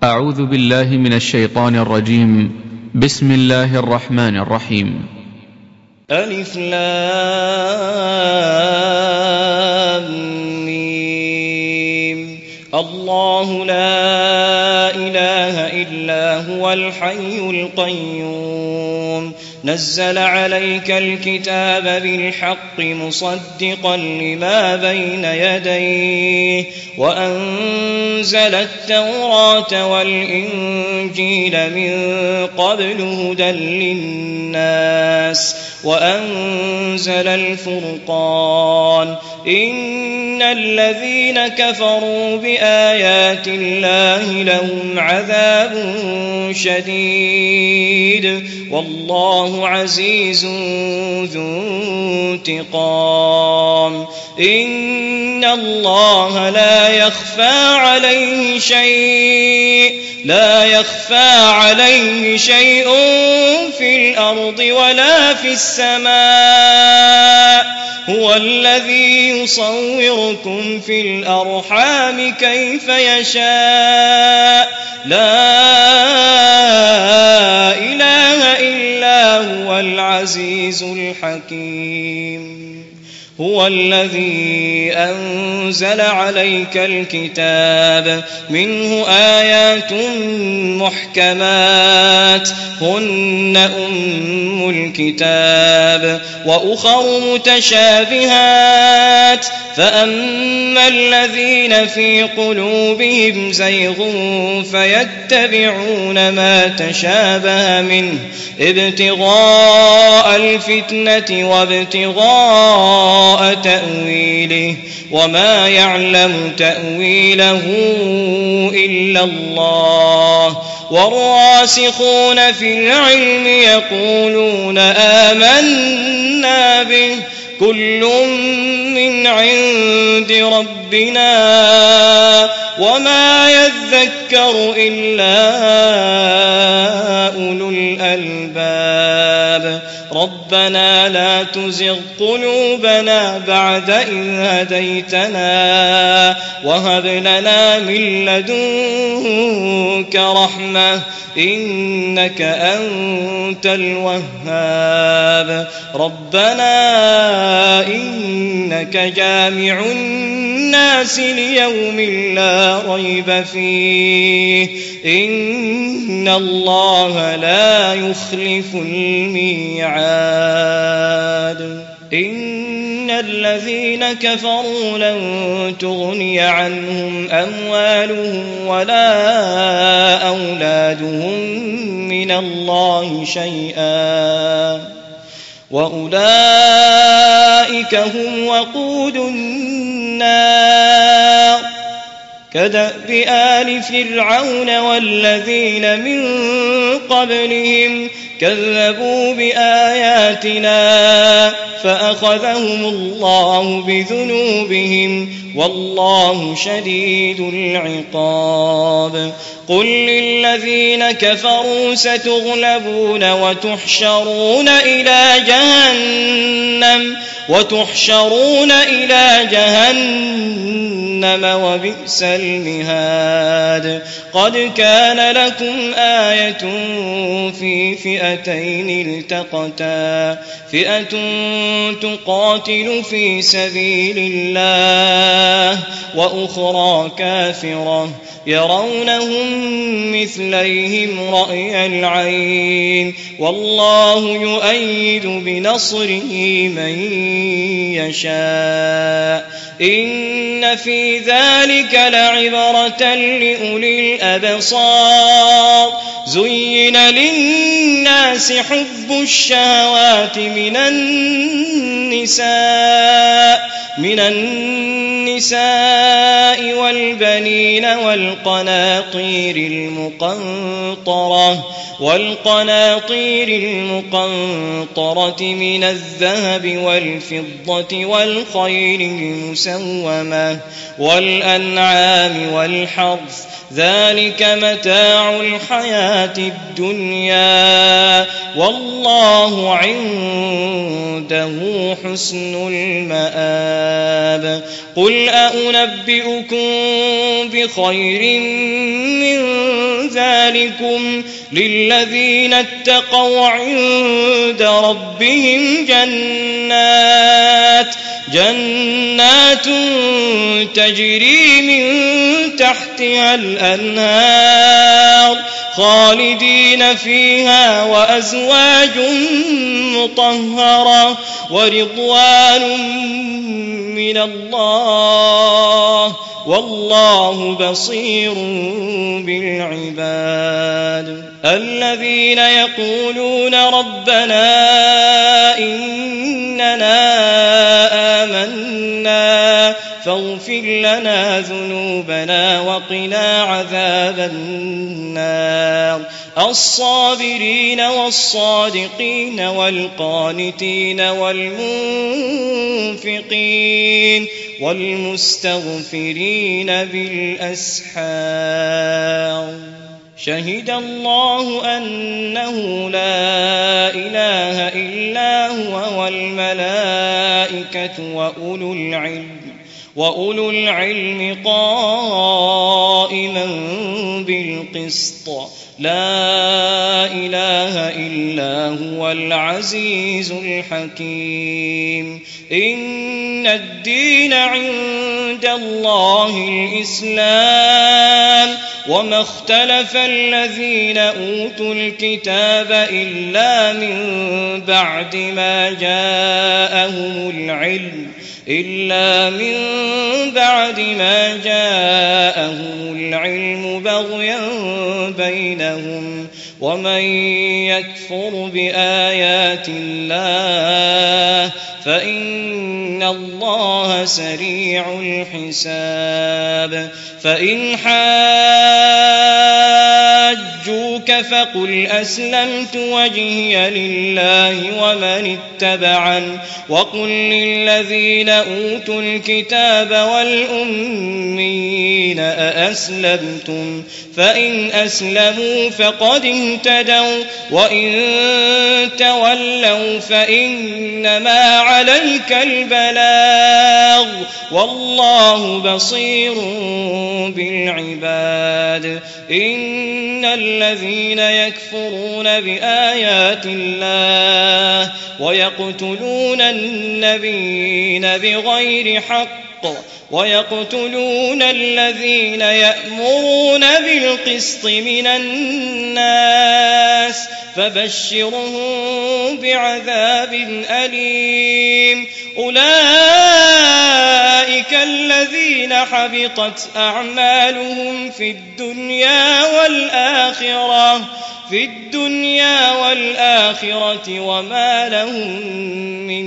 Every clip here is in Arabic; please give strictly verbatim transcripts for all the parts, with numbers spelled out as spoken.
أعوذ بالله من الشيطان الرجيم. بسم الله الرحمن الرحيم. ألف لام ميم. الله لا إله إلا هو الحي القيوم نزل عليك الكتاب بالحق مصدقا لما بين يديه وأنزل التوراة والإنجيل من قبل هدى للناس وأنزل الفرقان إن الذين كفروا بآيات الله لهم عذاب شديد والله عزيز ذو انتقام إن الله لا يخفى عليه شيء لا يخفى عليه شيء في الأرض ولا في السماء هو الذي يصوركم في الأرحام كيف يشاء لا إله إلا هو العزيز الحكيم هو الذي أنزل عليك الكتاب منه آيات محكمات هن أم الكتاب وأخر متشابهات فأما الذين في قلوبهم زيغ فيتبعون ما تشابه منه ابتغاء الفتنة وابتغاء تأويله وما يعلم تأويله إلا الله والراسخون في العلم يقولون آمنا به كل من عند ربنا وما يذكر إلا أولو الألباب ربنا لا تزغ قلوبنا بعد إذ هديتنا وهب لنا من لدنك رحمة إنك أنت الوهاب ربنا إنك جامع الناس ليوم لا ريب فيه إن الله لا يخلف الميعاد إن الذين كفروا لن تغني عنهم أموالهم ولا أولادهم من الله شيئا وأولئك هم وقود النار كدأب آل فرعون والذين من قبلهم كذبوا بآياتنا فأخذهم الله بذنوبهم والله شديد العقاب قل للذين كفروا ستغلبون وتحشرون إلى جهنم وتحشرون إلى جهنم وبئس المهاد قد كان لكم آية في فئتين التقتا فئة تقاتل في سبيل الله وأخرى كافرة يرونهم مثليهم رأي العين والله يؤيد بنصره من يشاء إن في ذلك لعبرة لأولي الأبصار زين للناس حب الشهوات من النساء من النساء والبنين والقناطير المقنطرة والقناطير المقنطرة من الذهب والفضة والخيل المسومة والأنعام والحرث ذلك متاع الحياة الدنيا والله عنده حسن المآب قل أنبئكم بخير من ذلكم للذين اتقوا عند ربهم جنات جنات تجري من تحتها الأنهار خالدين فيها وأزواج مطهرة ورضوان من الله والله بصير بالعباد الذين يقولون ربنا إننا آمنا فاغفر لنا ذنوبنا وقنا عذاب النار الصابرين والصادقين والقانتين والمنفقين والمستغفرين بالأسحار شهد الله أنه لا إله إلا هو والملائكة وأولو العلم وأولو العلم قائما بالقسط لا إله إلا هو العزيز الحكيم إن الدين عند الله الإسلام وما اختلف الذين أوتوا الكتاب إلا من بعد ما جاءهم العلم إلا من بعد ما جاءهم العلم بغيا بينهم ومن يكفر بآيات الله فإن الله سريع الحساب فإن حاجوك فقل أسلمت وجهي لله ومن اتبعن وقل للذين أوتوا الكتاب والأميين أأسلمتم فإن أسلموا فقد اهتدوا وإن تولوا فإنما عليك البلاغ والله بصير بالعباد إن الذين يكفرون بآيات الله ويقتلون النبيين بغير حق ويقتلون الذين يأمرون بالقسط من الناس فبشرهم بعذاب أليم أولئك الذين حبطت أعمالهم في الدنيا والآخرة في الدنيا والآخرة وما لهم من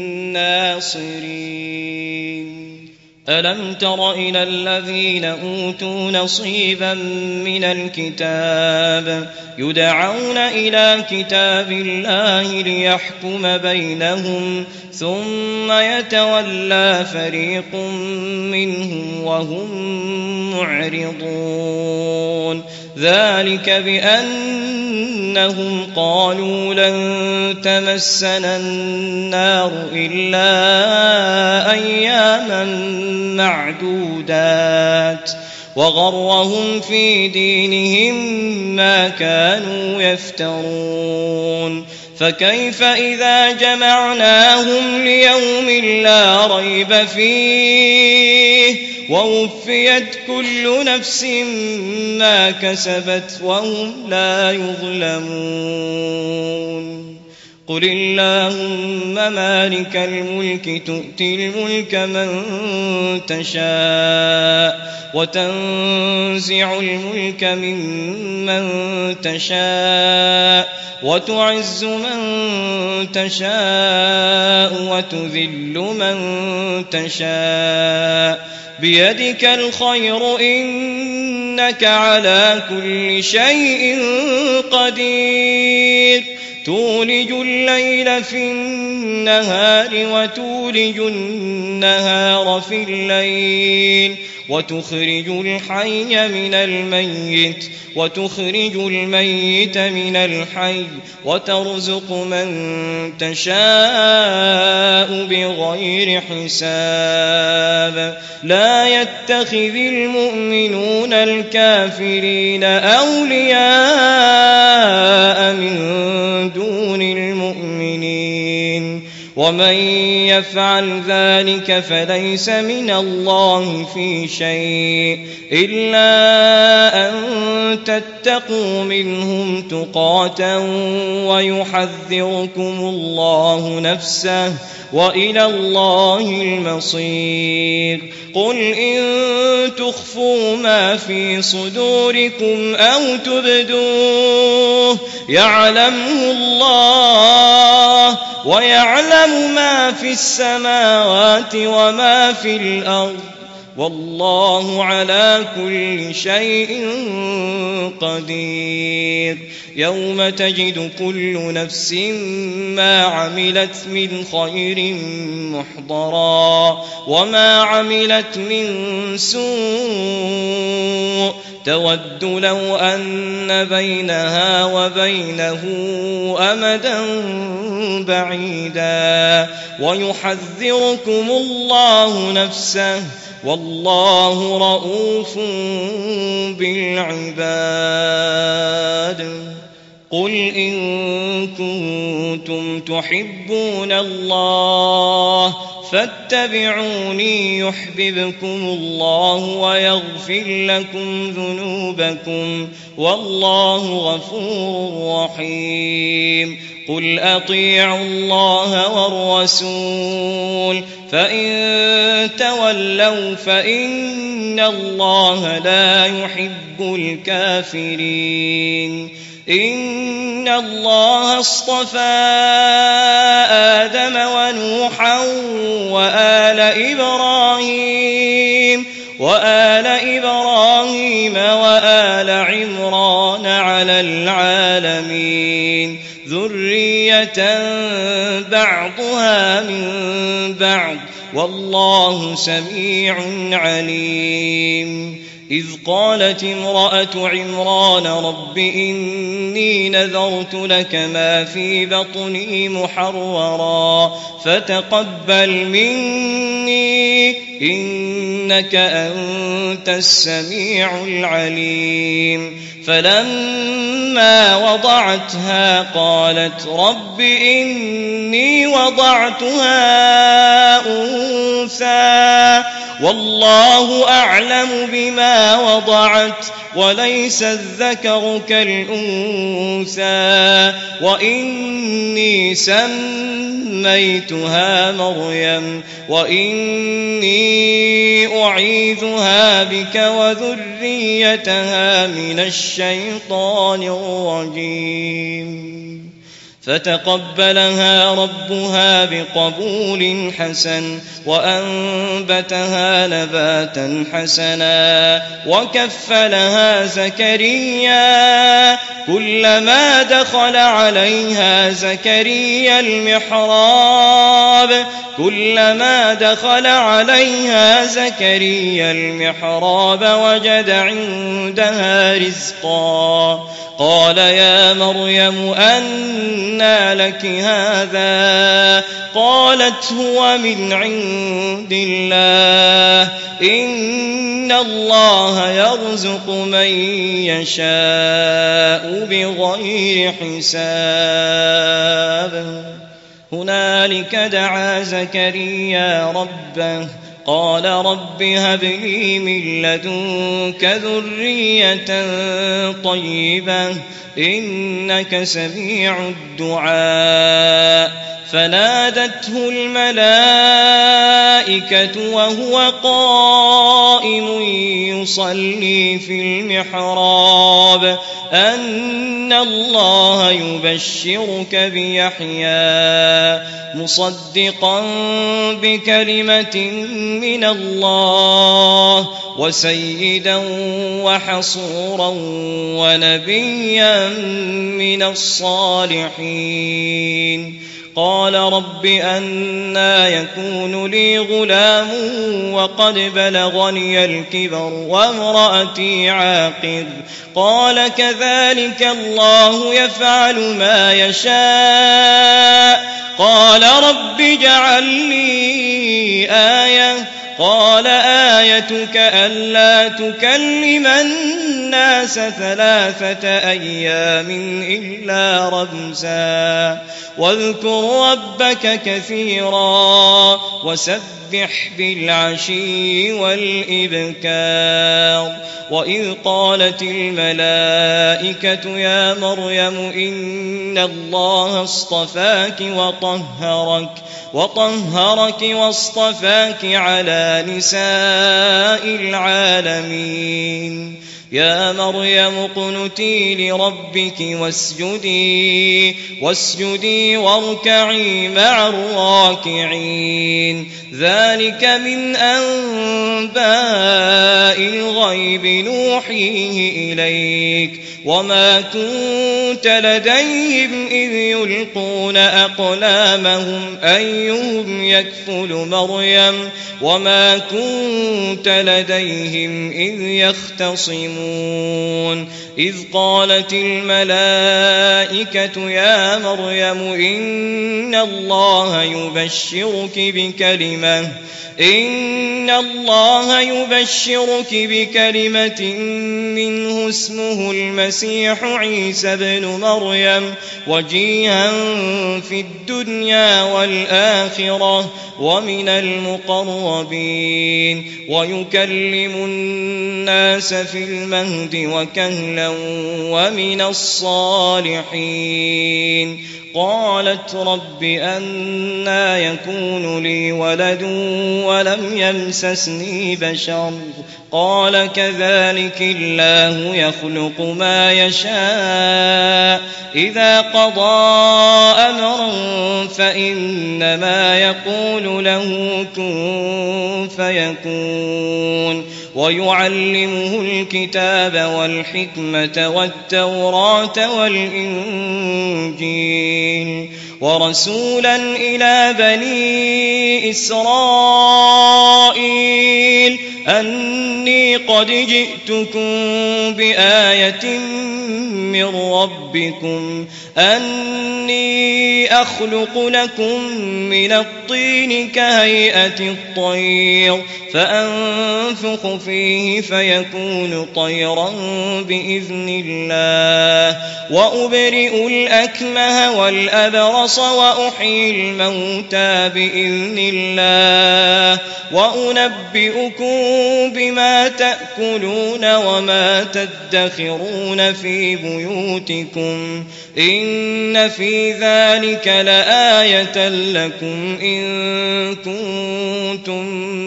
ناصرين ألم تر إلى الذين أوتوا نصيبا من الكتاب يدعون إلى كتاب الله ليحكم بينهم ثم يتولى فريق منهم وهم معرضون ذلك بأنهم قالوا لن تمسنا النار إلا أياما معدودات وغرهم في دينهم ما كانوا يفترون فكيف إذا جمعناهم ليوم لا ريب فيه ووفيت كل نفس ما كسبت وهم لا يظلمون قل اللهم مالك الملك تؤتي الملك من تشاء وتنزع الملك ممن تشاء وتعز من تشاء وتذل من تشاء بيدك الخير إنك على كل شيء قدير تولج الليل في النهار وتولج النهار في الليل وتخرج الحي من الميت وتخرج الميت من الحي وترزق من تشاء بغير حساب لا يتخذ المؤمنون الكافرين أولياء من دون المؤمنين ومن يفعل ذلك فليس من الله في شيء إلا أن تتقوا منهم تقاة ويحذركم الله نفسه وإلى الله المصير قل إن تخفوا ما في صدوركم أو تبدوه يعلمه الله ويعلم ما في السماوات وما في الأرض والله على كل شيء قدير يوم تجد كل نفس ما عملت من خير محضرا وما عملت من سوء تود لو أن بينها وبينه أمدا بعيدا ويحذركم الله نفسه والله رؤوف بالعباد قل إن كنتم تحبون الله فاتبعوني يحببكم الله ويغفر لكم ذنوبكم والله غفور رحيم قل أطيعوا الله والرسول فإن تولوا فإن الله لا يحب الكافرين إن الله اصطفى آدم ونوحا وآل إبراهيم وآل إبراهيم وآل عمران على العالمين ذرية بعضها من بعض والله سميع عليم إذ قالت امرأة عمران رب إني نذرت لك ما في بطني محررا فتقبل مني إنك أنت السميع العليم فلما وضعتها قالت رب إني وضعتها أنثى والله أعلم بما وضعت وليس الذكر كالأنثى وإني سميتها مريم وإني أعيذها بك وذريتها من الشيطان الرجيم فتقبلها ربها بقبول حسن وأنبتها نباتا حسنا وكفلها زكريا كلما دخل عليها زكريا المحراب كلما دخل عليها زكريا المحراب وجد عندها رزقا قال يا مريم أنى لك هذا قالت هو من عند الله إن الله يرزق من يشاء بغير حساب هنالك دعا زكريا ربه قال رب هب لي من لدنك ذرية طيبة إنك سميع الدعاء فنادته الملائكة وهو قائم يصلي في المحراب أن الله يبشرك بيحيى مصدقا بكلمة من الله وسيدا وحصورا ونبيا من الصالحين قال رب أنى يكون لي غلام وقد بلغني الكبر وامرأتي عاقر قال كذلك الله يفعل ما يشاء قال رب اجعل لي آية قال آيتك ألا تكلم الناس ثلاثة أيام إلا رمزا واذكر ربك كثيرا وسبح بالعشي والإبكار وإذ قالت الملائكة يا مريم إن الله اصطفاك وطهرك وطهرك واصطفاك على نساء العالمين يا مريم اقنتي لربك واسجدي واسجدي واركعي مع الراكعين ذلك من أنباء الغيب نوحيه إليك وما كنت لديهم إذ يلقون أقلامهم أيهم يكفل مريم وما كنت لديهم إذ يختصمون إذ قالت الملائكة يا مريم إن الله يبشرك بكلمة إن الله يبشرك بكلمة منه اسمه المسيح عيسى ابن مريم وجيها في الدنيا والآخرة ومن المقربين ويكلم الناس في المهد وكهلا ومن الصالحين قالت رب أنى يكون لي ولد ولم يمسسني بشر قال كذلك الله يخلق ما يشاء إذا قضى أمرا فإنما يقول له كن فيكون ويعلمه الكتاب والحكمة والتوراة والإنجيل ورسولا إلى بني إسرائيل أني قد جئتكم بآية من ربكم أني أخلق لكم من الطين كهيئة الطير فأنفخ فيه فيكون طيرا بإذن الله وأبرئ الأكمه والأبرص وأحيي الموتى بإذن الله وأنبئكم بما تأكلون وما تدخرون في بيوتكم إن في ذلك لآية لكم إن كنتم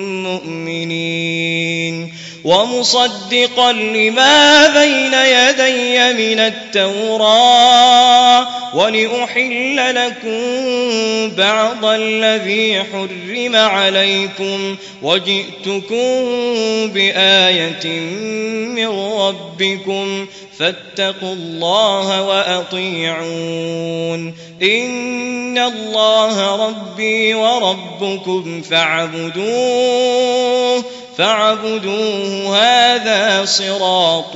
مؤمنين ومصدقا لما بين يدي من التوراة ولأحل لكم بعض الذي حرم عليكم وجئتكم بآية من ربكم فاتقوا الله وأطيعون إن الله ربي وربكم فاعبدوه فاعبدوه هذا صراط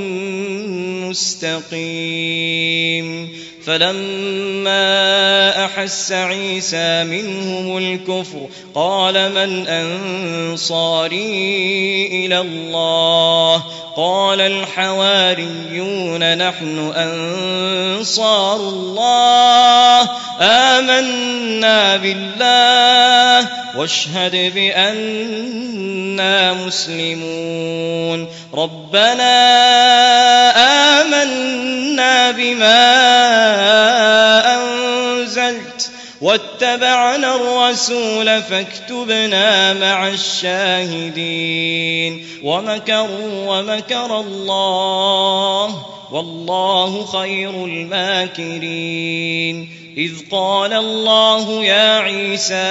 مستقيم فلما أحس عيسى منهم الكفر قال من أنصاري إلى الله قال الحواريون نحن أنصار الله آمنا بالله واشهد بأننا مسلمون ربنا آمنا بما أنزلت واتبعنا الرسول فاكتبنا مع الشاهدين ومكروا ومكر الله والله خير الماكرين إذ قال الله يا عيسى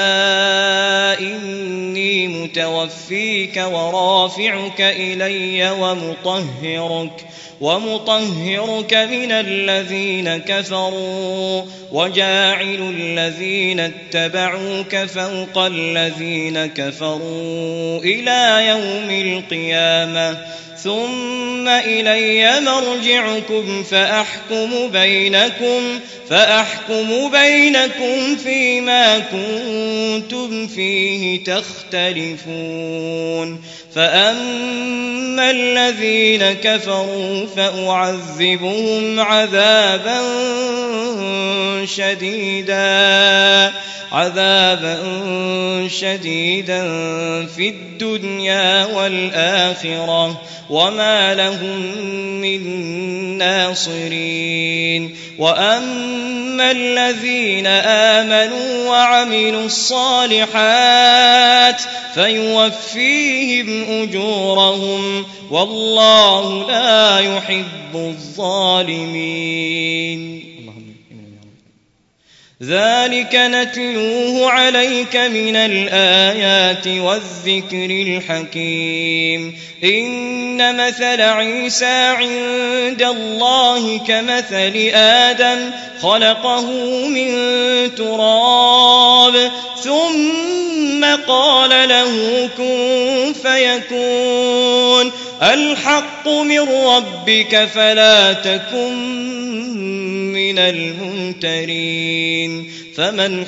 إني متوفيك ورافعك إلي ومطهرك ومطهرك من الذين كفروا وجاعل الذين اتبعوك فوق الذين كفروا إلى يوم القيامة ثم إلي مرجعكم فأحكم بينكم فأحكم بينكم فيما كنتم فيه تختلفون فأما الذين كفروا فأعذبهم عذابا شديدا عذابا شديدا في الدنيا والآخرة وما لهم من ناصرين وأما الذين آمنوا وعملوا الصالحات فيوفيهم أجورهم والله لا يحب الظالمين. ذلك نتلوه عليك من الآيات والذكر الحكيم. إن مثل عيسى عند الله كمثل آدم خلقه من تراب ثم قال له كن فيكون الحق من ربك فلا تكن من الممترين. فمن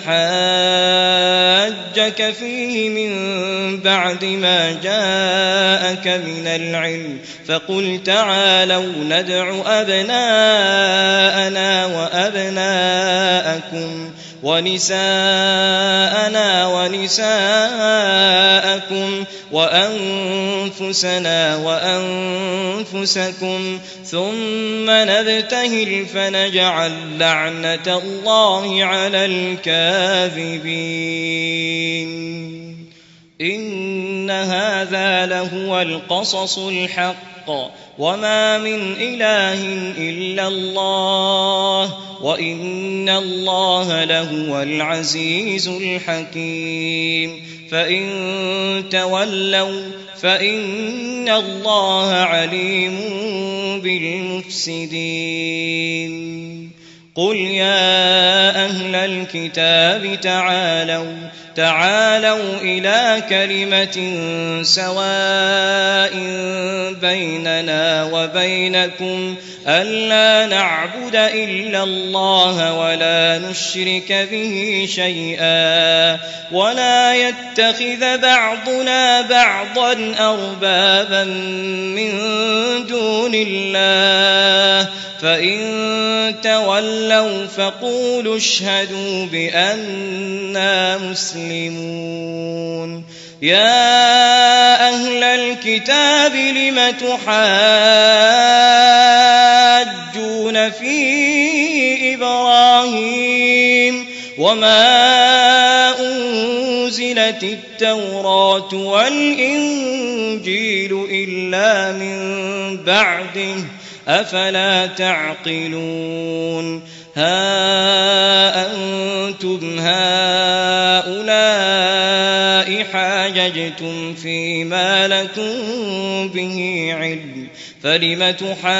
حاجك فيه من بعد ما جاءك من العلم فقل تعالوا ندع أبناءنا وأبناءكم ونساءنا ونساءكم وأنفسنا وأنفسكم ثم نبتهل فنجعل لعنة الله على الكاذبين. إن هذا لهو القصص الحق وما من إله إلا الله وإن الله لهو العزيز الحكيم. فإن تولوا فإن الله عليم بالمفسدين. قل يا أهل الكتاب تعالوا تعالوا إلى كلمة سواء بيننا وبينكم ألا نعبد إلا الله ولا نشرك به شيئا ولا يتخذ بعضنا بعضا أربابا من دون الله فإن تولوا فقولوا اشهدوا بأننا مسلمون. يا أهل الكتاب لم تحاجون في إبراهيم وما أنزلت التوراة والإنجيل إلا من بعده أفلا تعقلون. ها أنتم هؤلاء حاججتم فيما لكم به علم فلم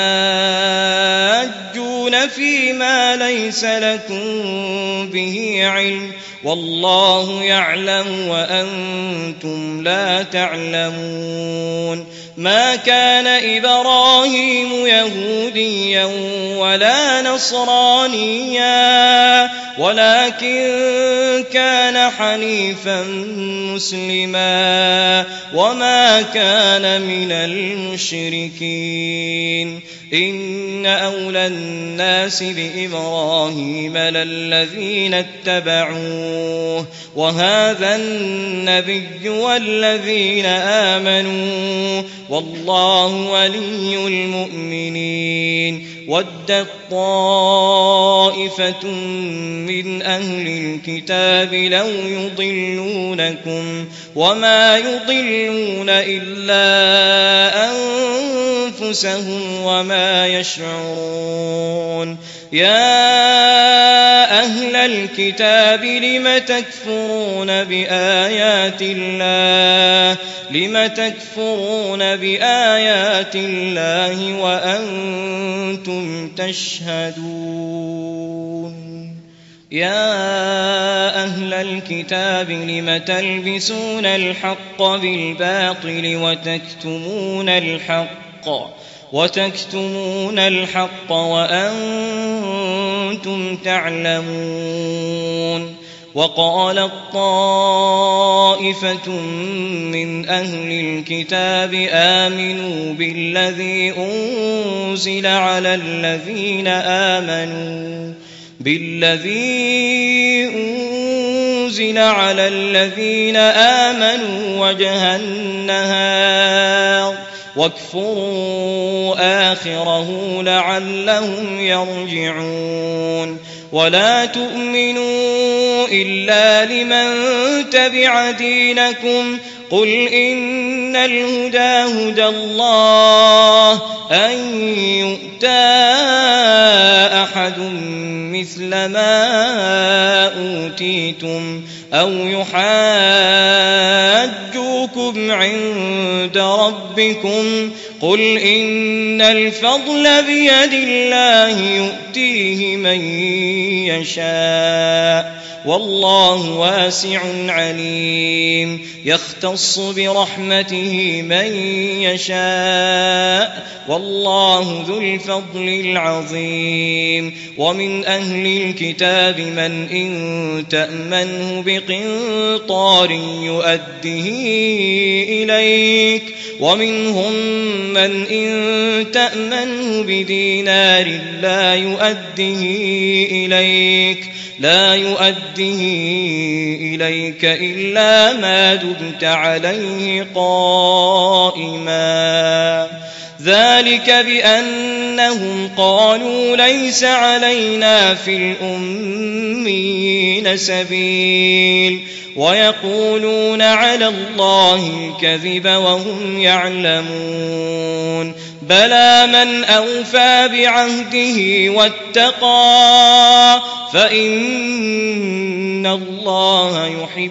تحاجون فيما ليس لكم به علم والله يعلم وأنتم لا تعلمون. ما كان إبراهيم يهوديا ولا نصرانيا ولكن كان حنيفا مسلما وما كان من المشركين. إن أولى الناس بإبراهيم للذين اتبعوه وهذا النبي والذين آمنوا والله ولي المؤمنين. ودت طائفة من أهل الكتاب لو يضلونكم وما يضلون إلا أنفسهم وما يشعرون. يا أهل الكتاب لم تكفرون بآيات الله لم تكفرون بآيات الله وأنتم تشهدون يا أهل الكتاب لم تلبسون الحق بالباطل وتكتمون الحق وتكتمون الحق وأنتم تعلمون وقالت طائفة من أهل الكتاب آمنوا بالذي أنزل على الذين آمنوا بالذي أنزل على الذين آمنوا وجه النهار واكفروا آخره لعلهم يرجعون ولا تؤمنوا إلا لمن تبع دينكم قل إن الهدى هدى الله أن يؤتى أحد مثل ما أوتيتم أو يحاجوكم عند ربكم قل إن الفضل بيد الله يؤتيه من يشاء والله واسع عليم يختص برحمته من يشاء والله ذو الفضل العظيم ومن أهل الكتاب من إن تأمنه بقنطار يؤده إليك ومنهم من إن تأمنه بدينار لا يؤده إليك لا يؤده إليك إلا ما دمت عليه قائما ذلك بأنهم قالوا ليس علينا في الأمين سبيل ويقولون على الله الكذب وهم يعلمون بلى من أوفى بعهده واتقى فإن الله يحب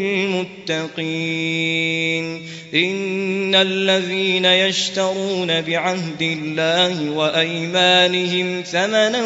المتقين إن الذين يشترون بعهد الله وأيمانهم ثمنا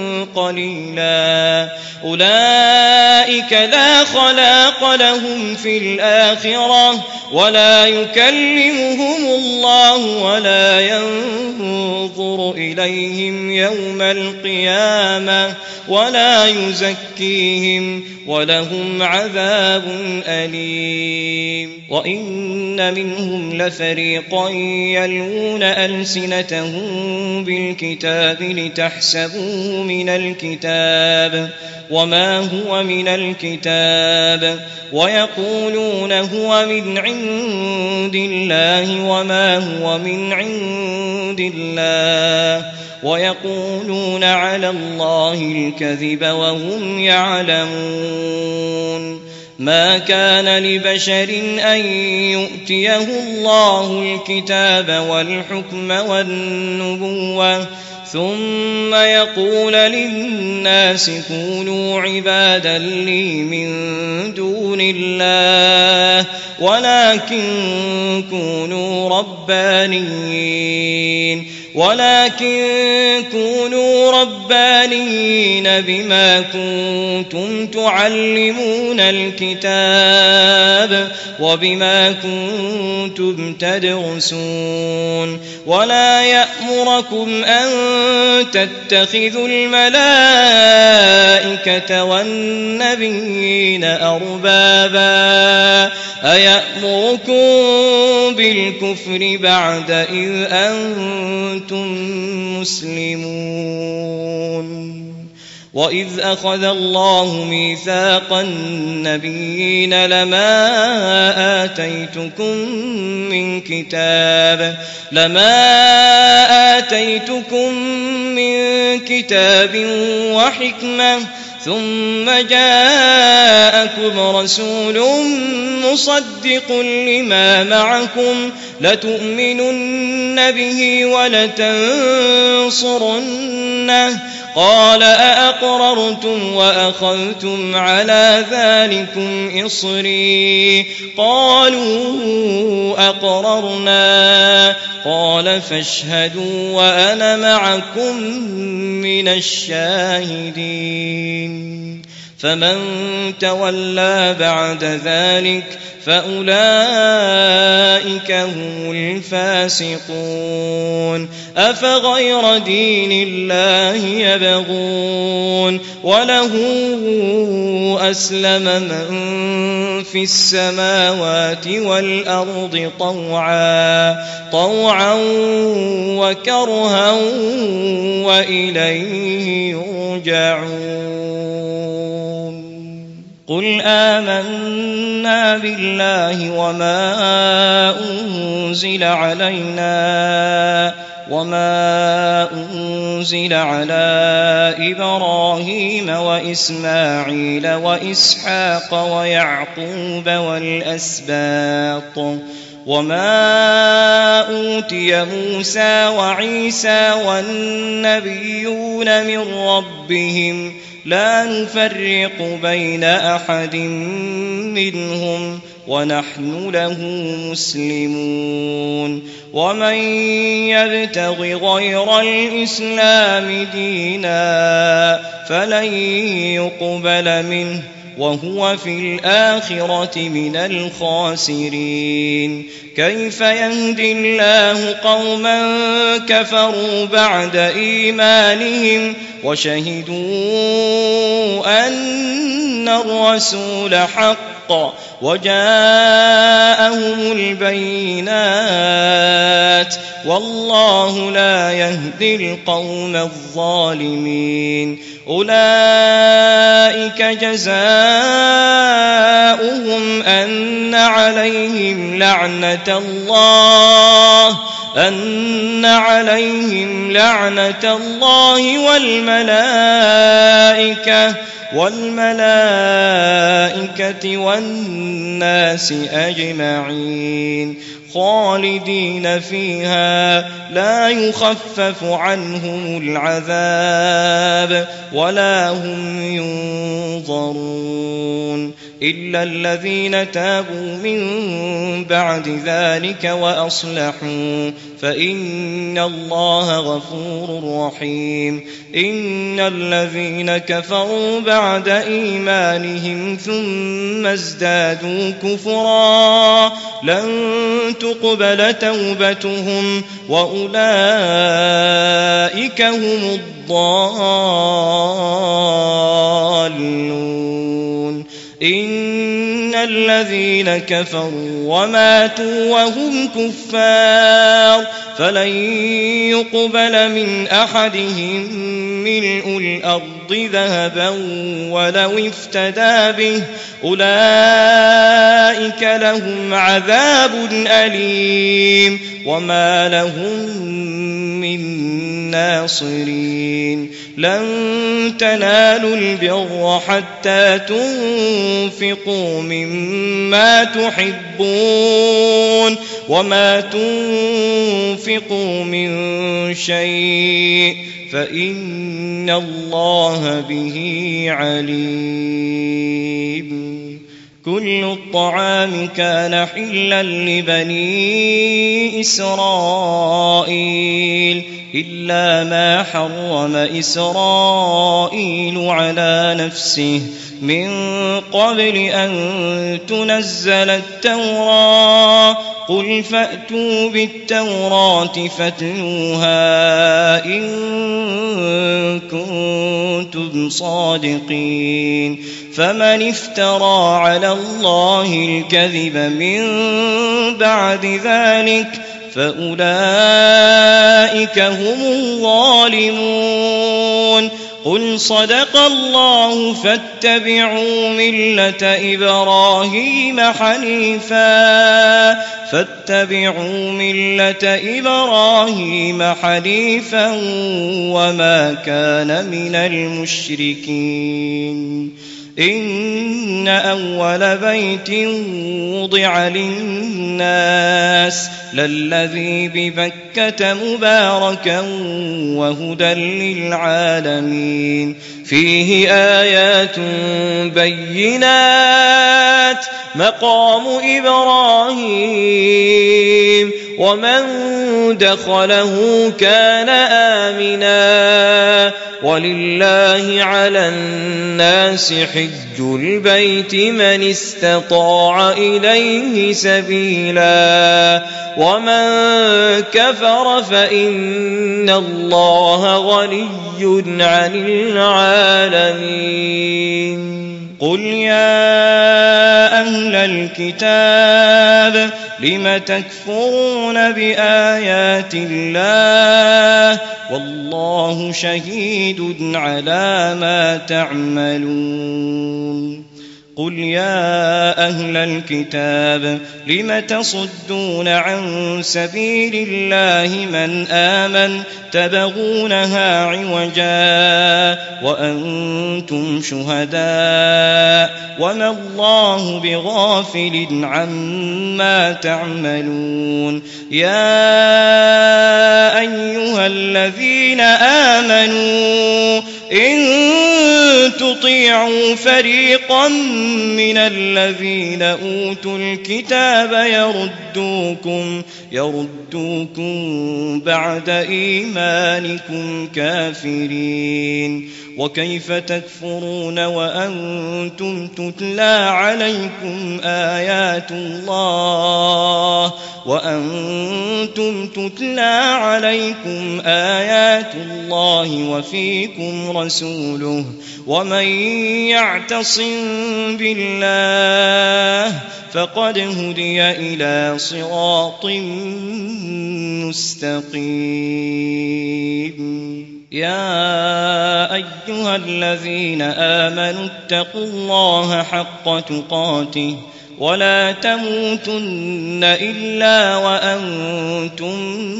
قليلا أولئك لا خلاق لهم في الآخرة ولا يكلمهم الله ولا ينظر إليهم يوم القيامة ولا يزكيهم ولهم عذاب أليم وإن منهم لفريقا يلوون ألسنتهم بالكتاب لتحسبوه من الكتاب وما هو من الكتاب ويقولون هو من عند الله وما هو من عند الله ويقولون على الله الكذب وهم يعلمون ما كان لبشر أن يؤتيه الله الكتاب والحكم والنبوة ثم يقول للناس كونوا عبادا لي من دون الله ولكن كونوا ربانيين ولكن كونوا ربانيين بما كنتم تعلمون الكتاب وبما كنتم تدرسون ولا يأمركم أن تتخذوا الملائكة والنبيين أربابا أيأمركم بالكفر بعد إذ أنتم مسلمون وإذ أخذ الله ميثاق النبيين لما آتيتكم من كتاب لما آتيتكم من كتاب وحكمة ثم جاءكم رسول مصدق لما معكم لتؤمنن به ولتنصرنه قال أأقررتم وأخذتم على ذلكم إصري قالوا أقررنا قال فاشهدوا وأنا معكم من الشاهدين فمن تولى بعد ذلك فأولئك هم الفاسقون أفغير دين الله يبغون وله أسلم من في السماوات والأرض طوعا طوعا وكرها وإليه يرجعون قل آمنا بالله وما أنزل علينا وما أنزل على إبراهيم وإسماعيل وإسحاق ويعقوب والأسباط وما أوتي موسى وعيسى والنبيون من ربهم لا نفرق بين أحد منهم ونحن له مسلمون ومن يبتغ غير الإسلام دينا فلن يقبل منه وهو في الآخرة من الخاسرين كيف يهدي الله قوما كفروا بعد إيمانهم وشهدوا أن الرسول حق وجاءهم البينات والله لا يهدي القوم الظالمين أولئك جزاؤهم أن عليهم لعنة الله أن عليهم لعنة الله والملائكة والملائكة والناس أجمعين خالدين فيها لا يخفف عنهم العذاب ولا هم ينظرون إلا الذين تابوا من بعد ذلك وأصلحوا فإن الله غفور رحيم إن الذين كفروا بعد إيمانهم ثم ازدادوا كفرا لن تقبل توبتهم وأولئك هم الضالون إن الذين كفروا وماتوا وهم كفار فلن يقبل من أحدهم ملء الأرض ذهبا ولو افتدى به أولئك لهم عذاب أليم وما لهم من ناصرين لن تنالوا البر حتى تنفقوا مما تحبون وما تنفقوا من شيء فإن الله به عليم كل الطعام كان حلا لبني إسرائيل إلا ما حرم إسرائيل على نفسه من قبل أن تنزل التوراة قل فأتوا بالتوراة فاتلوها إن كنتم صادقين فمن افترى على الله الكذب من بعد ذلك فأولئك هم الظالمون قل صدق الله فاتبعوا ملة إبراهيم حنيفا فاتبعوا ملة إبراهيم حنيفا وما كان من المشركين إن أول بيت وضع للناس للذي ببكة مباركا وهدى للعالمين فيه آيات بينات مقام إبراهيم ومن دخله كان آمنا ولله على الناس حج البيت من استطاع إليه سبيلا ومن كفر فإن الله غني عن العالمين قل يا أهل الكتاب لم تكفرون بآيات الله والله شهيد على ما تعملون قل يا أهل الكتاب لم تصدون عن سبيل الله من آمن تبغونها عوجا وأنتم شهداء وما الله بغافل عما تعملون يا أيها الذين آمنوا إن تطيعوا فريقا من الذين أوتوا الكتاب يردوكم يردوكم بعد إيمانكم كافرين وكيف تكفرون وأنتم تتلى عليكم آيات الله وأنتم تتلى عليكم آيات الله وفيكم رسوله ومن يعتصم بالله فقد هدي إلى صراط مستقيم يا أيها الذين آمنوا اتقوا الله حق تقاته ولا تموتن إلا وأنتم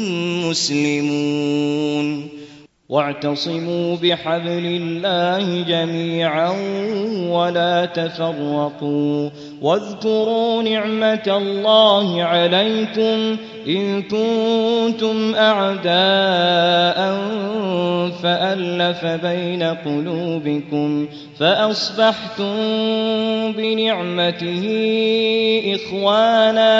مسلمون واعتصموا بحبل الله جميعا ولا تفرقوا واذكروا نعمة الله عليكم إن كنتم أعداء فألف بين قلوبكم فأصبحتم بنعمته إخوانا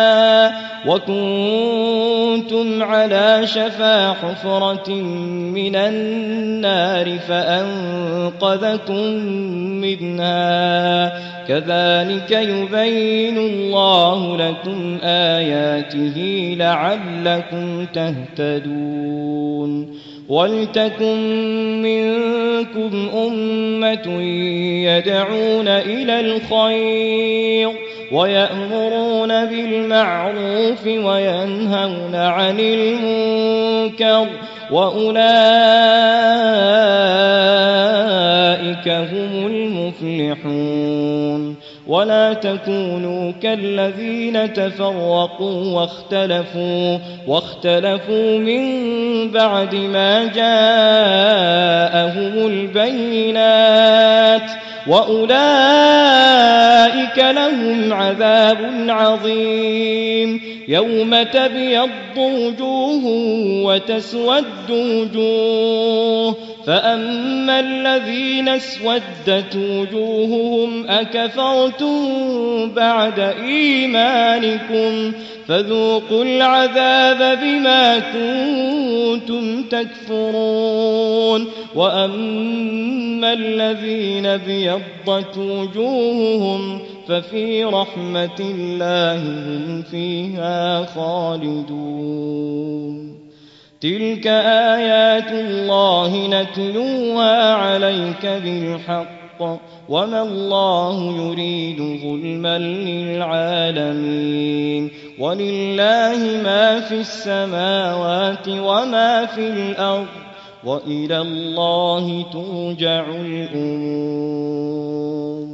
وكنتم على شفا حفرة من النار فأنقذكم منها كذلك يبين الله لكم آياته لعلكم تهتدون ولتكن منكم أمة يدعون إلى الخير ويأمرون بالمعروف وينهون عن المنكر وأولئك هم المفلحون ولا تكونوا كالذين تفرقوا واختلفوا واختلفوا من بعد ما جاءهم البينات وأولئك لهم عذاب عظيم يوم تبيض وجوه وتسود وجوه فأما الذين اسودت وجوههم أكفرتم بعد إيمانكم فذوقوا العذاب بما كنتم تكفرون وأما الذين بيضت وجوههم ففي رحمة الله هم فيها خالدون تلك آيات الله نتلوها عليك بالحق وما الله يريد ظلما للعالمين ولله ما في السماوات وما في الأرض وإلى الله ترجع الأمور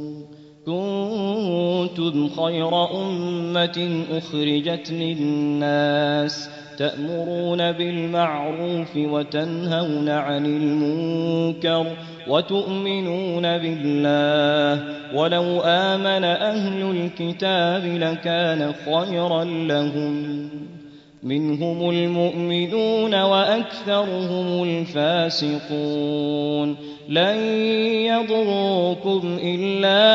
كنتم خير أمة أخرجت للناس تأمرون بالمعروف وتنهون عن المنكر وتؤمنون بالله ولو آمن أهل الكتاب لكان خيرا لهم منهم المؤمنون وأكثرهم الفاسقون لن يضروكم إلا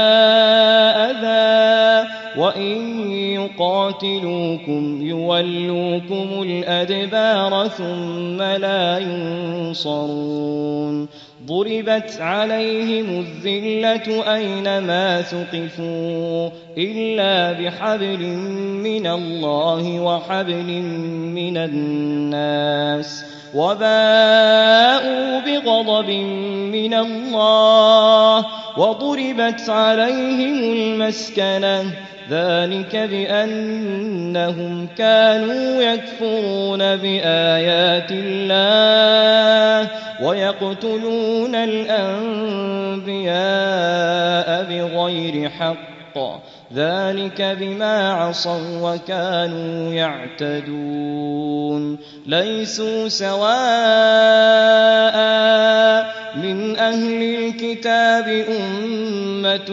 أذى وإن يقاتلوكم يولوكم الأدبار ثم لا ينصرون ضربت عليهم الذلة أينما ثقفوا إلا بحبل من الله وحبل من الناس وباءوا بغضب من الله وضربت عليهم المسكنة ذلك بأنهم كانوا يكفرون بآيات الله ويقتلون الأنبياء بغير حق ذلك بما عصوا وكانوا يعتدون ليسوا سواء من أهل الكتاب أمة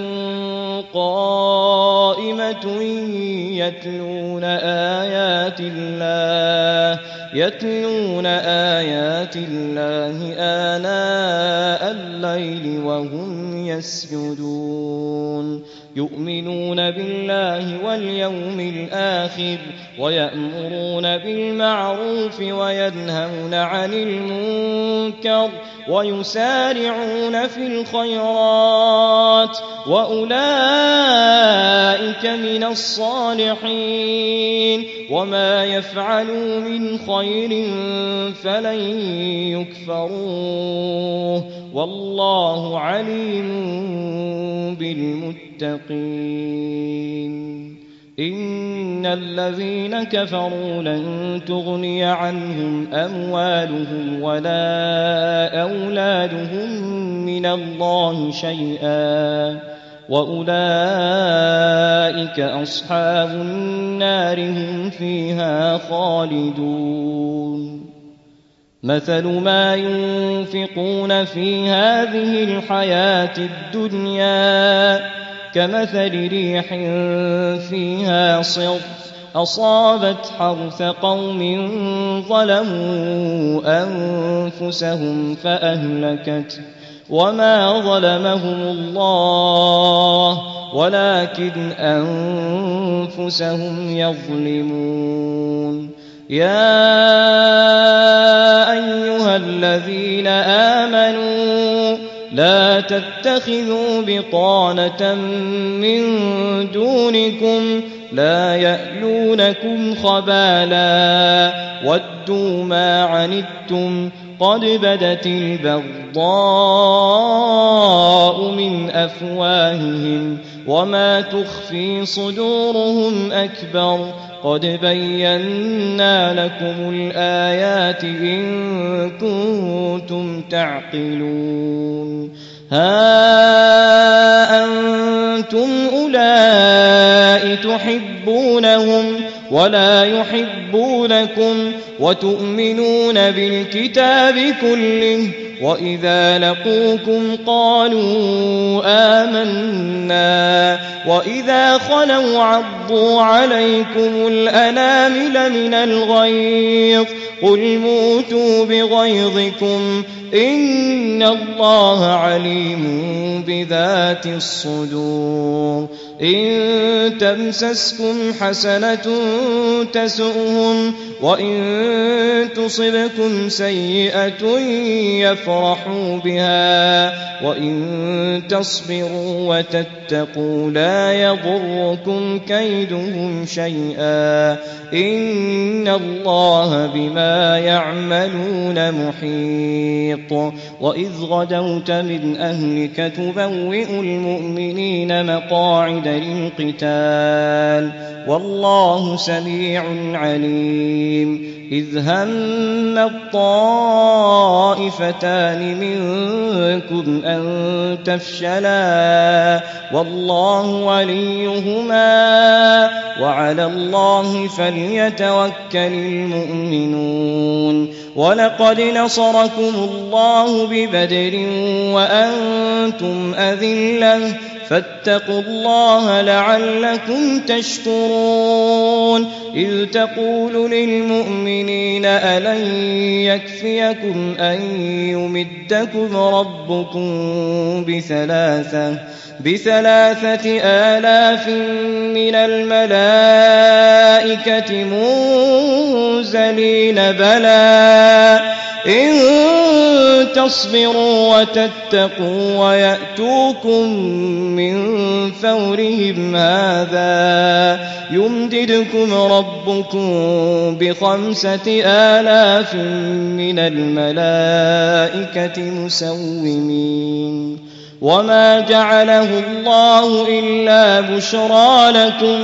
قائمة يتلون آيات الله يتلون آيات الله آناء الليل وهم يسجدون يؤمنون بالله واليوم الآخر ويأمرون بالمعروف وينهون عن المنكر ويسارعون في الخيرات وأولئك من الصالحين وما يفعلوا من خير فلن يكفروه والله عليم بالمتقين إن الذين كفروا لن تغني عنهم أموالهم ولا أولادهم من الله شيئا وأولئك أصحاب النار هم فيها خالدون مثل ما ينفقون في هذه الحياة الدنيا كمثل ريح فيها صر أصابت حرث قوم ظلموا أنفسهم فأهلكت وما ظلمهم الله ولكن أنفسهم يظلمون يا أيها الذين آمنوا لا تتخذوا بطانة من دونكم لا يألونكم خبالا ودوا ما عنتم قد بدت البغضاء من أفواههم وما تخفي صدورهم أكبر قد بينا لكم الآيات إن كنتم تعقلون ها أنتم أولئك تحبونهم ولا يحبونكم وتؤمنون بالكتاب كله وإذا لقوكم قالوا آمنا وإذا خلوا عضوا عليكم الأنامل من الغيظ قل موتوا بغيظكم إن الله عليم بذات الصدور إن تمسسكم حسنة تسؤهم وإن تصبكم سيئة يفرحوا بها وإن تصبروا وتتقوا لا يضركم كيدهم شيئا إن الله بما يعملون محيط وإذ غدوت من أهلك تبوئ المؤمنين مقاعد للقتال والله سميع عليم إذ هم الطائفتان منكم بكم أن تفشلا والله وليهما وعلى الله فليتوكل المؤمنون ولقد نصركم الله ببدر وأنتم أذلة فاتقوا الله لعلكم تشكرون إذ تقول للمؤمنين ألن يكفيكم أن يمدكم ربكم بثلاثة بثلاثة آلاف من الملائكة منزلين بلى إن تصبروا وتتقوا ويأتوكم من فورهم هذا يمددكم ربكم بخمسة آلاف من الملائكة مسومين وما جعله الله إلا بشرى لكم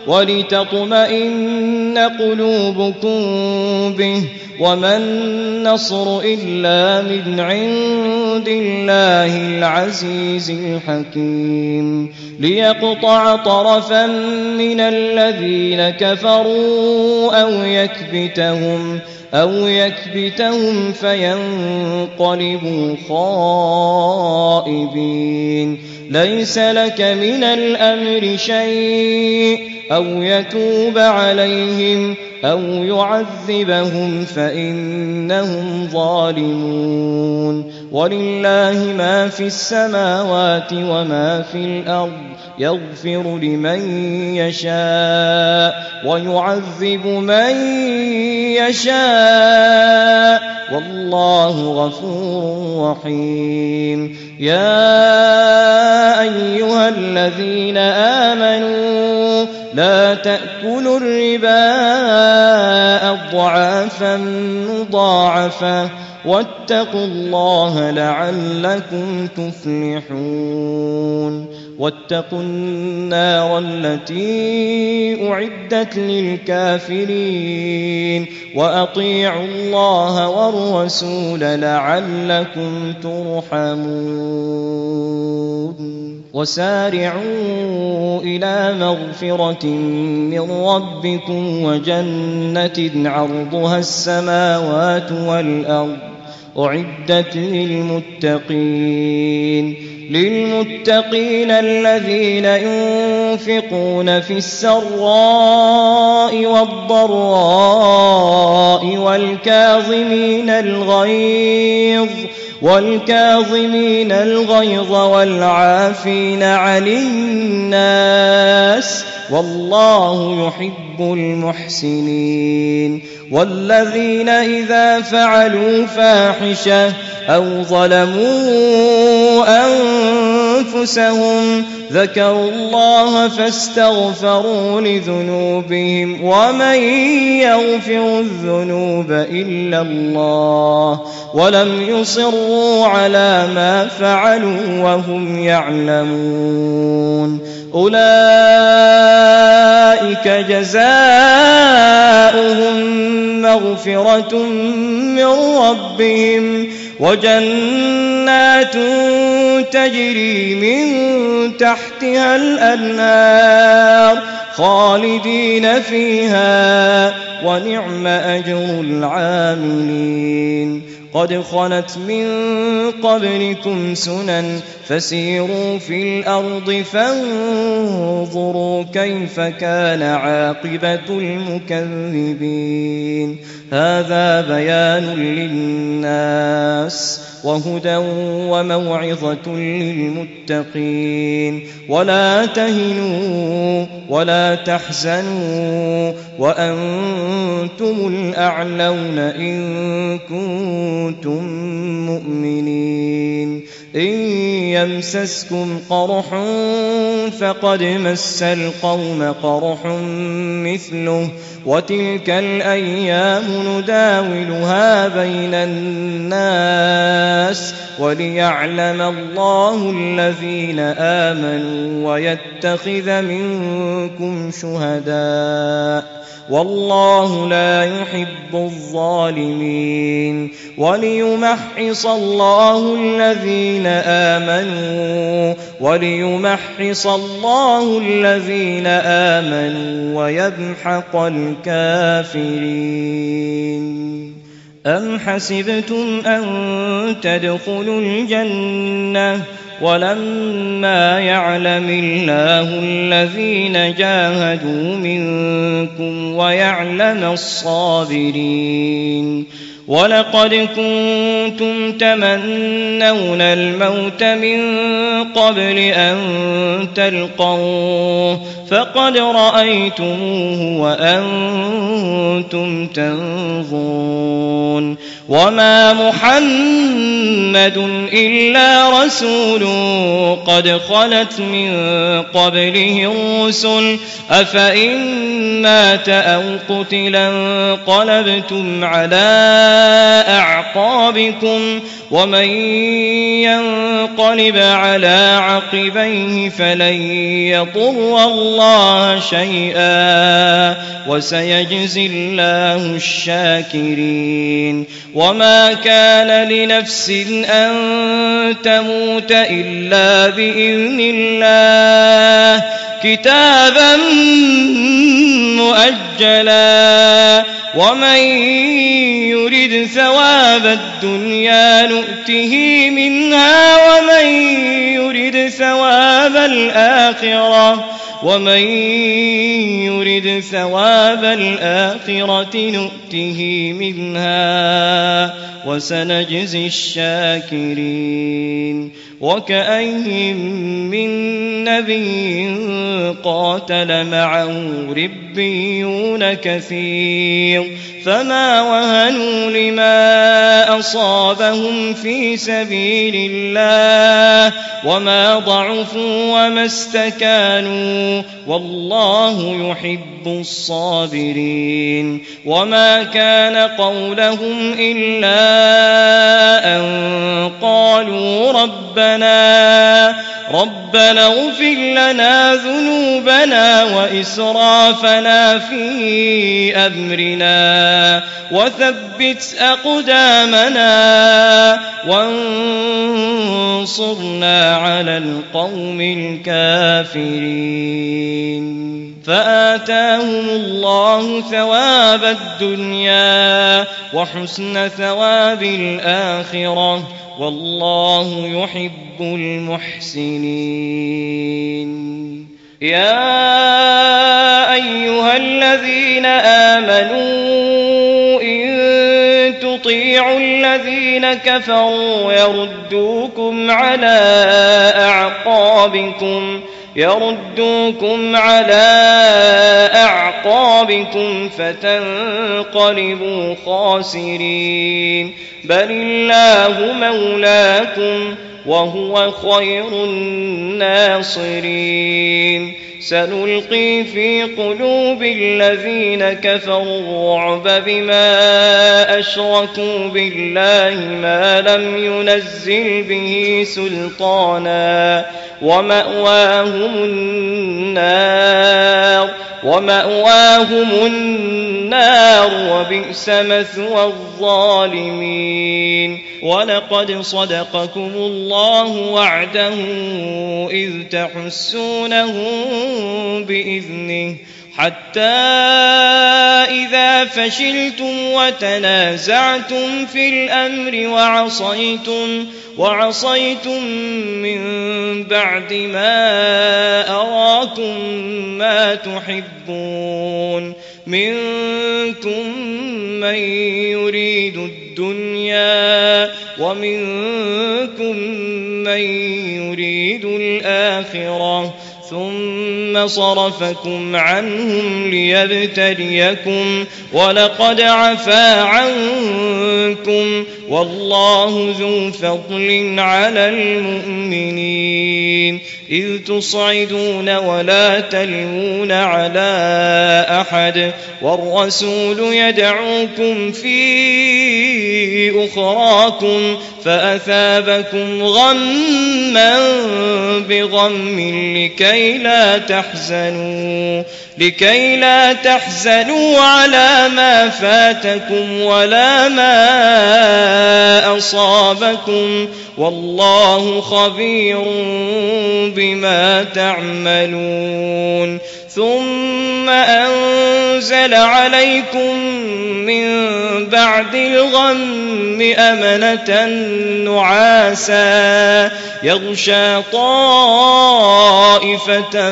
ولتطمئن قلوبكم به وما النصر إلا من عند الله العزيز الحكيم ليقطع طرفا من الذين كفروا أو يكبتهم أو يكبتهم فينقلبوا خائبين ليس لك من الأمر شيء أو يتوب عليهم أو يعذبهم فإنهم ظالمون ولله ما في السماوات وما في الأرض يغفر لمن يشاء ويعذب من يشاء والله غفور رحيم يا أيها الذين آمنوا لا تأكلوا الربا أضعافا مضاعفة واتقوا الله لعلكم تفلحون واتقوا النار التي أعدت للكافرين وأطيعوا الله والرسول لعلكم ترحمون وسارعوا إلى مغفرة من ربكم وجنة عرضها السماوات والأرض أعدت للمتقين للمتقين الذين ينفقون في السراء والضراء والكاظمين الغيظ والكاظمين الغيظ والعافين عن الناس والله يحب المحسنين والذين إذا فعلوا فاحشة أو ظلموا أنفسهم ذكروا الله فاستغفروا لذنوبهم ومن يغفر الذنوب إلا الله ولم يصروا على ما فعلوا وهم يعلمون أولئك جزاؤهم مغفرة من ربهم وجنات تجري من تحتها الأنهار خالدين فيها ونعم أجر العاملين قد خلت من قبلكم سنن فسيروا في الأرض فانظروا كيف كان عاقبة المكذبين هذا بيان للناس وهدى وموعظة للمتقين ولا تهنوا ولا تحزنوا وأنتم الأعلون إن كنتم مؤمنين إن يمسسكم قرح فقد مس القوم قرح مثله وتلك الأيام نداولها بين الناس وليعلم الله الذين آمنوا ويتخذ منكم شهداء والله لا يحب الظالمين وليمحص الله الذين آمنوا وليمحص الله الذين آمنوا ويمحق الكافرين. أم حسبتم أن تدخلوا الجنة ولما يعلم الله الذين جاهدوا منكم ويعلم الصابرين ولقد كنتم تمنون الموت من قبل أن تلقوه فقد رأيتموه وأنتم تنظرون وما محمد إلا رسول قد خلت من قبله الرسل أفإن مات أو قتلا انقلبتم على أعقابكم ومن ينقلب على عقبيه فلن يضر الله شيئا وسيجزي الله الشاكرين. وما كان لنفس أن تموت إلا بإذن الله كتابا مؤجلا ومن يرد ثواب الدنيا نؤته منها ومن يرد ثواب الآخرة ومن يرد ثواب الآخرة نؤته منها وسنجزي الشاكرين. وكأين من نبي قاتل معه ربيون كثير فما وهنوا لما أصابهم في سبيل الله وما ضعفوا وما استكانوا والله يحب الصابرين. وما كان قولهم إلا أن قالوا ربنا ربنا اغفر لنا ذنوبنا وإسرافنا في أمرنا وثبت أقدامنا وانصرنا على القوم الكافرين. فآتاهم الله ثواب الدنيا وحسن ثواب الآخرة والله يحب المحسنين. يا أيها الذين آمنوا إن تطيعوا الذين كفروا يردوكم على أعقابكم يردوكم على أعقابكم فتنقلبوا خاسرين بل الله مولاكم وهو خير الناصرين. سنلقي في قلوب الذين كفروا الرعب بما أشركوا بالله ما لم ينزل به سلطانا ومأواهم النار ومأواهم النار وبئس مثوى الظالمين. ولقد صدقكم الله وعده إذ تحسونهم بإذنه حتى إذا فشلتم وتنازعتم في الأمر وعصيتم وعصيتم من بعد ما أراكم ما تحبون منكم من يريد الدنيا ومنكم من يريد الآخرة ثم صرفكم عنهم ليبتليكم ولقد عفا عنكم والله ذو فضل على المؤمنين. إذ تصعدون ولا تلوون على أحد والرسول يدعوكم في أخراكم فأثابكم غما بغم لكي لا تحزنوا لكي لا تحزنوا على ما فاتكم ولا ما أصابكم والله خبير بما تعملون ثم أنزل عليكم من بعد الغم أمنة نعاسا يغشى طائفة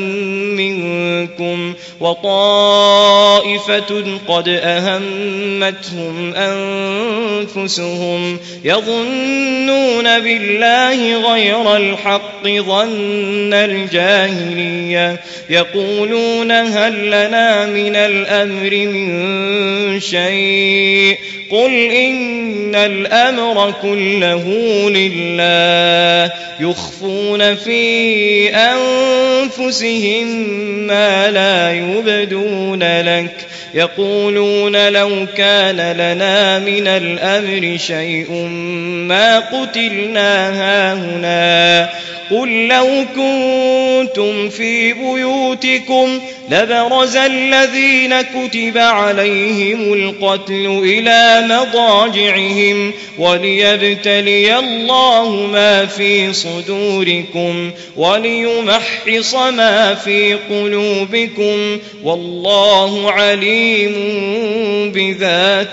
منكم وطائفة قد أهمتهم أنفسهم يظنون بالله غير الحق ظن الجاهلية يقولون هل لنا من الأمر من شيء قل إن الأمر كله لله يخفون في أنفسهم ما لا يبدون لك يقولون لو كان لنا من الأمر شيء ما قتلنا هاهنا قل لو كنتم في بيوتكم لبرز الذين كتب عليهم القتل إلى مضاجعهم وليبتلي الله ما في صدوركم وليمحص ما في قلوبكم والله عليم بذات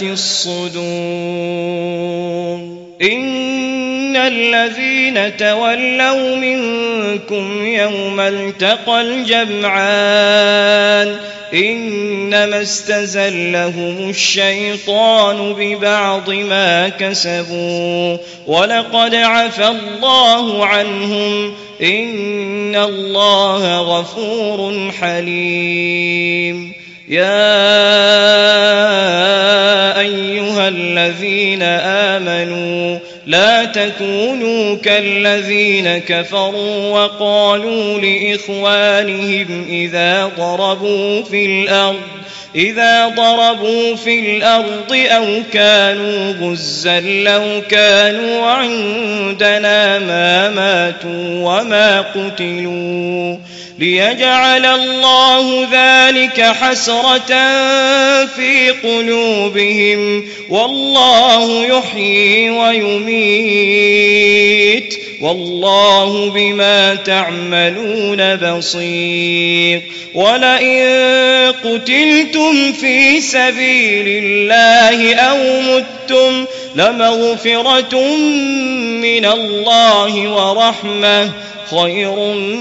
الصدور إن الذين تولوا منكم يوم التقى الجمعان إنما استزلهم الشيطان ببعض ما كسبوا ولقد عفى الله عنهم إن الله غفور حليم يا أيها الذين آمنوا لا تكونوا كالذين كفروا وقالوا لإخوانهم إذا ضربوا في الأرض إذا ضربوا في الأرض أو كانوا غزا لو كانوا عندنا ما ماتوا وما قتلوا ليجعل الله ذلك حسرة في قلوبهم والله يحيي ويميت والله بما تعملون بصير ولئن قتلتم في سبيل الله أو متم لمغفرة من الله ورحمة خير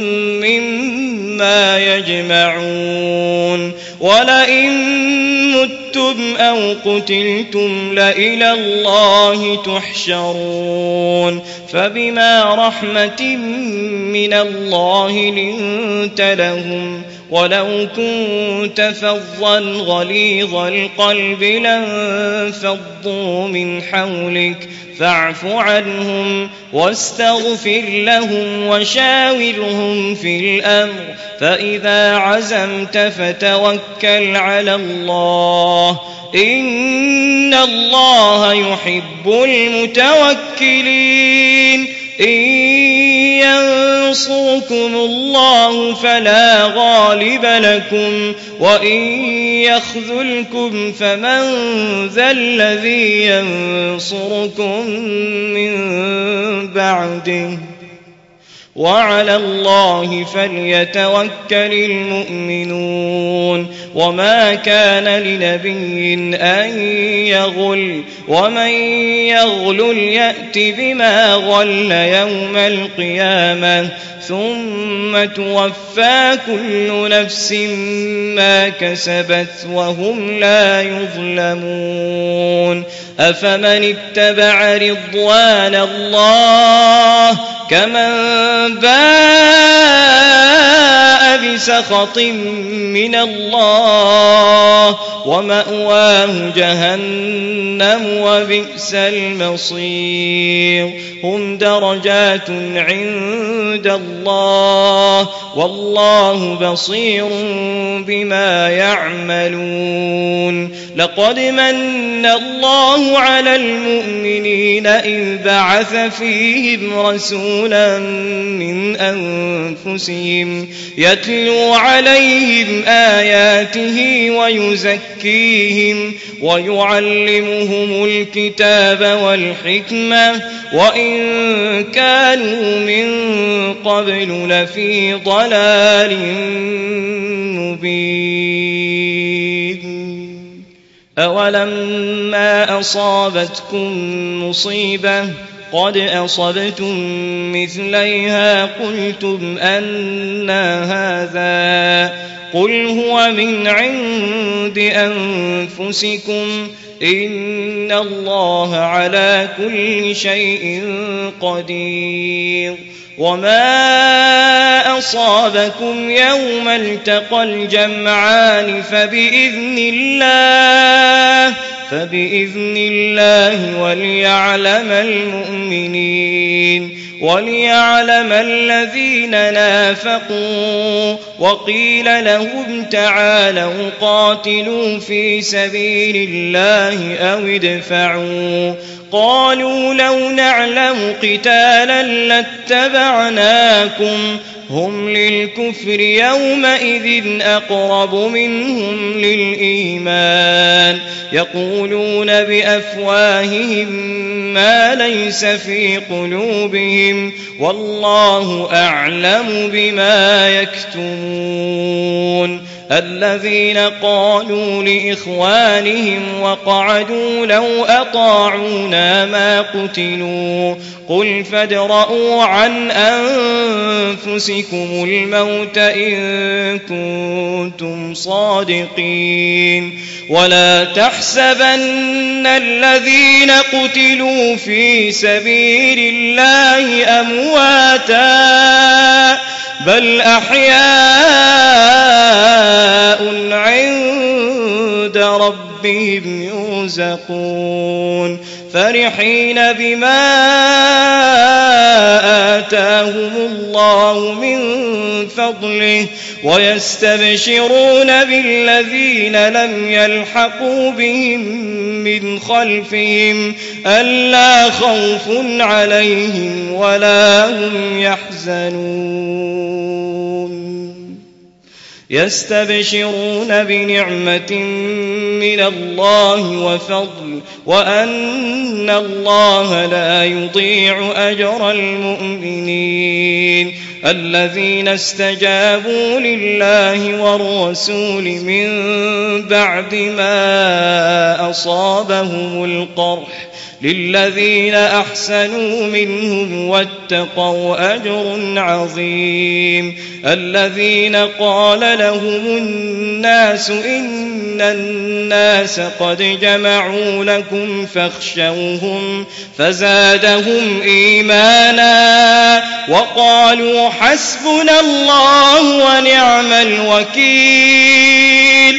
مما يجمعون ولئن متم أو قتلتم لإلى الله تحشرون فبما رحمة من الله لنت لهم ولو كنت فظا غليظ القلب لانفضوا من حولك فاعف عنهم واستغفر لهم وشاورهم في الأمر فإذا عزمت فتوكل على الله إن الله يحب المتوكلين إن ينصركم الله فلا غالب لكم وإن يخذلكم فمن ذا الذي ينصركم من بعده وعلى الله فليتوكل المؤمنون وما كان لنبي أن يغل ومن يغل يأت بما غل يوم القيامة ثم توفى كل نفس ما كسبت وهم لا يظلمون أفمن اتبع رضوان الله كمن باء بسخط من الله ومأواه جهنم وبئس المصير هم درجات عند الله والله بصير بما يعملون لقد من الله على المؤمنين إذ بعث فيهم رسولا من أنفسهم يتلو عليهم آياته ويزكيهم ويعلمهم الكتاب والحكمة وإن كانوا من قبل لفي ضلال مبين أولما أصابتكم مصيبة قد أصبتم مثليها قلتم أنى هذا قل هو من عند أنفسكم إن الله على كل شيء قدير وما أصابكم يوم التقى الجمعان فبإذن الله فبإذن الله وليعلم المؤمنين وليعلم الذين نافقوا وقيل لهم تعالوا قاتلوا في سبيل الله أو ادفعوا قالوا لو نعلم قتالا لاتبعناكم هم للكفر يومئذ أقرب منهم للإيمان يقولون بأفواههم ما ليس في قلوبهم والله أعلم بما يكتمون الذين قالوا لإخوانهم وقعدوا لو أطاعونا ما قتلوا قل فادرءوا عن أنفسكم الموت إن كنتم صادقين ولا تحسبن الذين قتلوا في سبيل الله أمواتا بل أحياء عند ربهم يرزقون فرحين بما آتاهم الله من فضله ويستبشرون بالذين لم يلحقوا بهم من خلفهم ألا خوف عليهم ولا هم يحزنون يستبشرون بنعمة من الله وفضل وأن الله لا يضيع أجر المؤمنين الذين استجابوا لله والرسول من بعد ما أصابهم القرح للذين أحسنوا منهم واتقوا أجر عظيم الذين قال لهم الناس إن الناس قد جمعوا لكم فاخشوهم فزادهم إيمانا وقالوا حسبنا الله ونعم الوكيل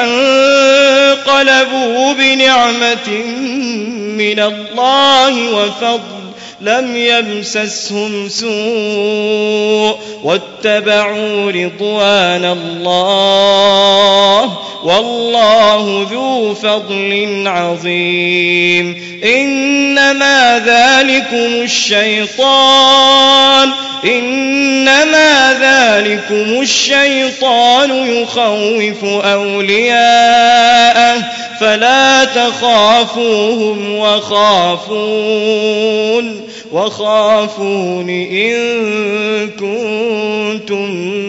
فانقلبوا بنعمة من الله وفضل لم يمسسهم سوء واتبعوا رضوان الله والله ذو فضل عظيم إنما ذلكم الشيطان إنما ذلكم الشيطان يخوف أولياءه فلا تخافوهم وخافون وخافون إن كنتم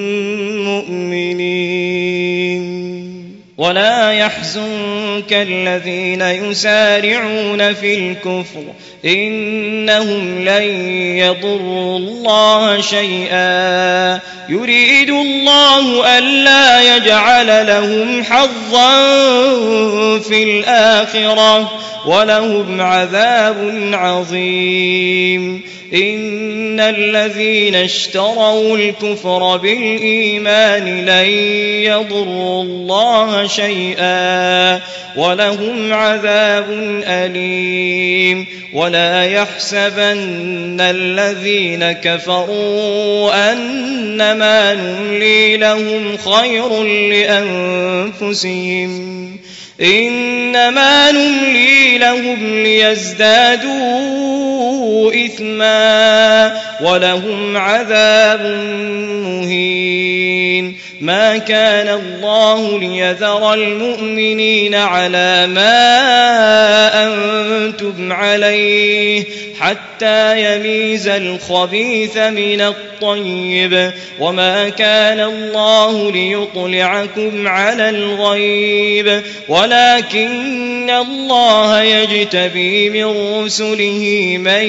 مؤمنين ولا يحزنك الذين يسارعون في الكفر إنهم لن يضروا الله شيئا يريد الله ألا يجعل لهم حظا في الآخرة ولهم عذاب عظيم. إن الذين اشتروا الكفر بالإيمان لن يضروا الله شيئا ولهم عذاب أليم. ولا يحسبن الذين كفروا أنما نملي لهم خير لأنفسهم إنما نملي لهم ليزدادوا إثما ولهم عذاب مهين. ما كان الله ليذر المؤمنين على ما أنتم عليه حتى يميز الخبيث من الطيب وما كان الله ليطلعكم على الغيب ولكن الله يجتبي من رسله من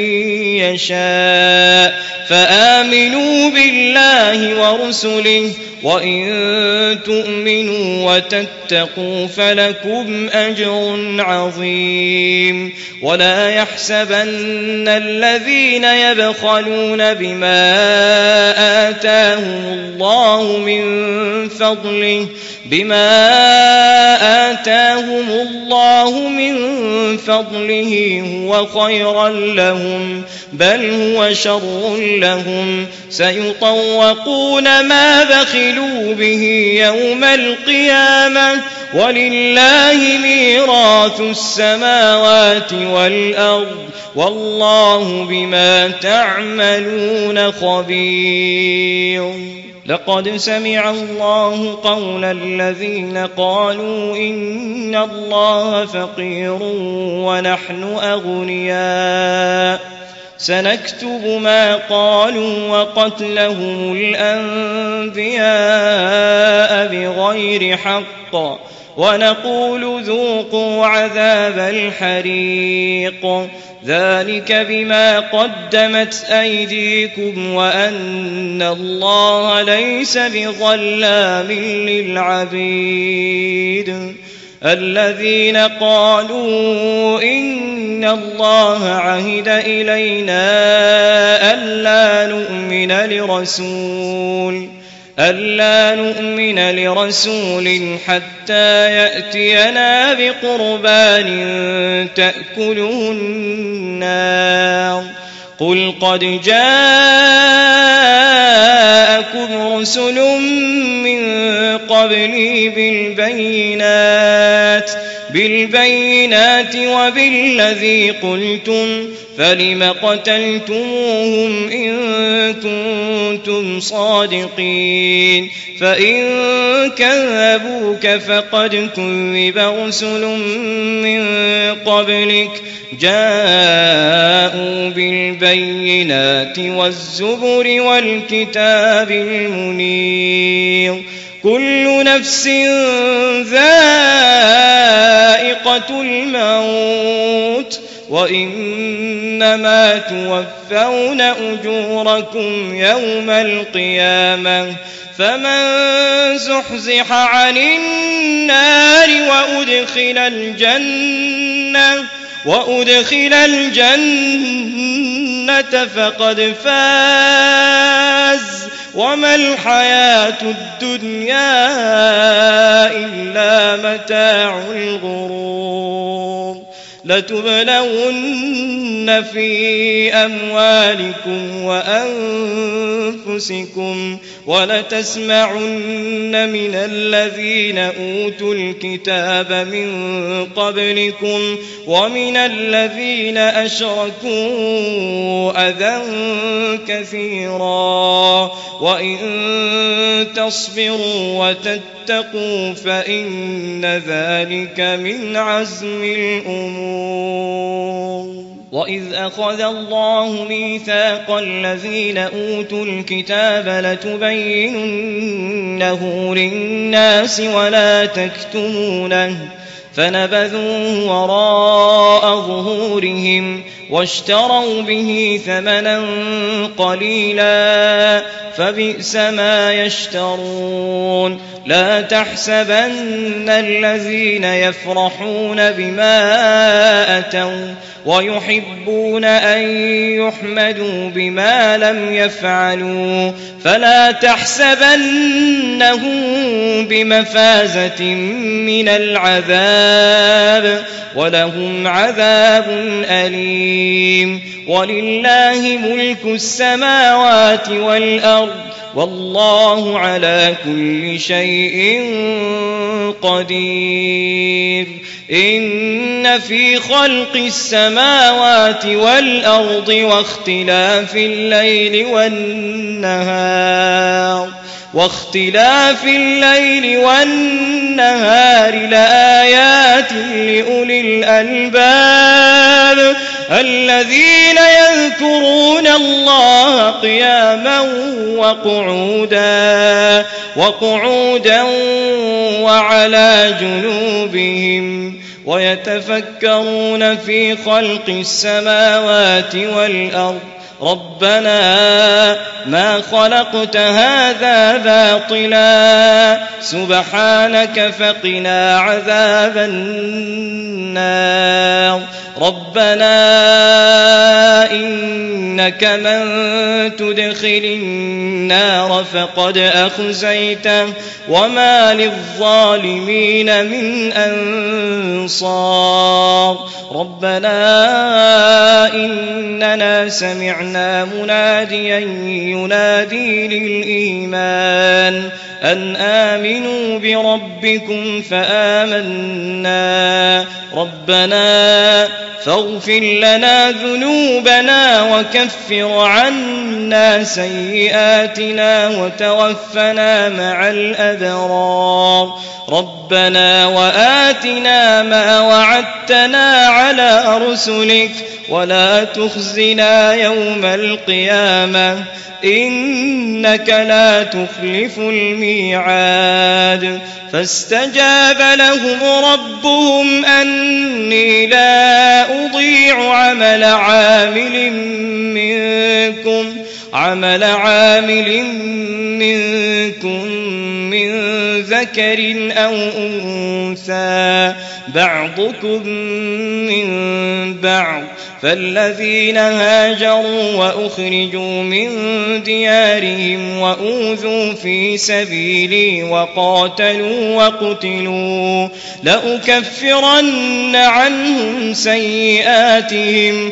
يشاء فآمنوا بالله ورسله وإن تؤمنوا وتتقوا فلكم أجر عظيم. ولا يحسبن الذين يبخلون بما آتاهم الله من فضله بما آتاهم الله من فضله هو خيرا لهم بل هو شر لهم سيطوقون ما بخلوا به يوم القيامة ولله ميراث السماوات والأرض والله بما تعملون خبير. لقد سمع الله قول الذين قالوا إن الله فقير ونحن أغنياء سنكتب ما قالوا وقتلهم الأنبياء بغير حق ونقول ذوقوا عذاب الحريق ذلك بما قدمت أيديكم وأن الله ليس بظلام للعبيد. الذين قالوا إن الله عهد إلينا ألا نؤمن لرسول ألا نؤمن لرسول حتى يأتينا بقربان تأكله النار قل قد جاءكم رسل من قبلي بالبينات بالبينات وبالذي قلتم فلم قتلتموهم إن كنتم صادقين فإن كذبوك فقد كذب رسل من قبلك جاءوا بالبينات والزبر والكتاب المنير كل نفس ذائقة الموت وإنما توفون أجوركم يوم القيامة فمن زحزح عن النار وأدخل الجنة وأدخل الجنة فقد فاز وما الحياة الدنيا إلا متاع الغرور. لتبلون في أموالكم وأنفسكم ولتسمعن من الذين أوتوا الكتاب من قبلكم ومن الذين أشركوا أذى كثيرا وإن تصبروا وتتقوا فإن ذلك من عزم الأمور. وإذ أخذ الله ميثاق الذين أوتوا الكتاب لتبيننه للناس ولا تكتمونه فنبذوه وراء ظهورهم واشتروا به ثمنا قليلا فبئس ما يشترون لا تحسبن الذين يفرحون بما أتوا ويحبون أن يحمدوا بما لم يفعلوا فلا تحسبنهم بمفازة من العذاب ولهم عذاب أليم ولله ملك السماوات والأرض والله على كل شيء قدير إن في خلق السماوات والأرض واختلاف الليل والنهار واختلاف الليل والنهار لآيات لأولي الألباب الذين يذكرون الله قياما وقعودا وقعودا وعلى جنوبهم ويتفكرون في خلق السماوات والأرض ربنا ما خلقت هذا باطلا سبحانك فقنا عذاب النار ربنا إنك من تدخل النار فقد أخزيته وما للظالمين من أنصار ربنا إننا سمعنا مناديا ينادي للإيمان أن آمنوا بربكم فآمنا ربنا فاغفر لنا ذنوبنا وكفر عنا سيئاتنا وتوفنا مع الأبرار ربنا وآتنا ما وعدتنا على رسلك ولا تخزنا يوم القيامة إنك لا تخلف الميعاد فاستجاب لهم ربهم أني لا أضيع عمل عامل منكم عمل عامل منكم من ذكر أو أنثى بعضكم من بعض فالذين هاجروا وأخرجوا من ديارهم وأوذوا في سبيلي وقاتلوا وقتلوا لأكفرن عنهم سيئاتهم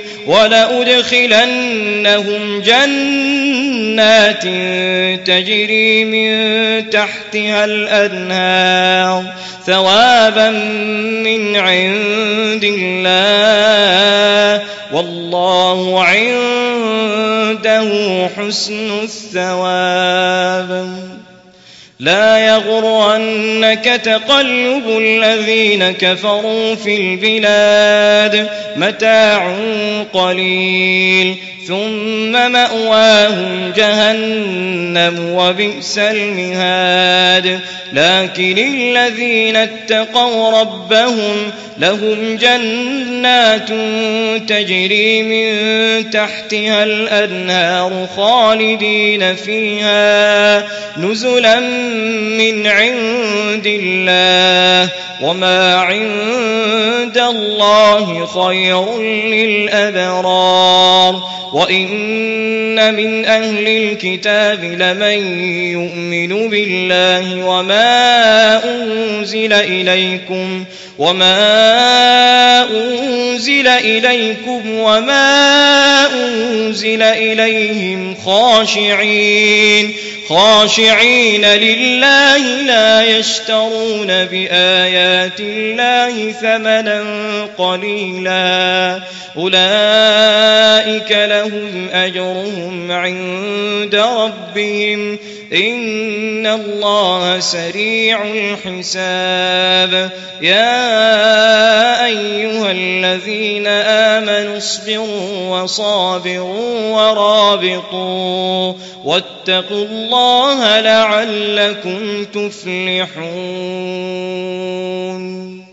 ولأدخلنهم جنات تجري من تحتها الأنهار ثوابا من عند الله والله عنده حسن الثواب لا يغرنك تقلب الذين كفروا في البلاد متاع قليل ثم مأواهم جهنم وبئس المهاد لكن الذين اتقوا ربهم لهم جنات تجري من تحتها الأنهار خالدين فيها نزلا من عند الله وما عند الله خير للأبرار وإن من أهل الكتاب لمن يؤمن بالله وما أنزل إليكم وما أنزل إليكم وما أنزل إليهم خاشعين خاشعين لله لا يشترون بآيات الله ثمنا قليلا أولئك لهم أجرهم عند ربهم إن الله سريع الحساب يا أيها الذين آمنوا اصبروا وصابروا ورابطوا واتقوا الله لعلكم تفلحون.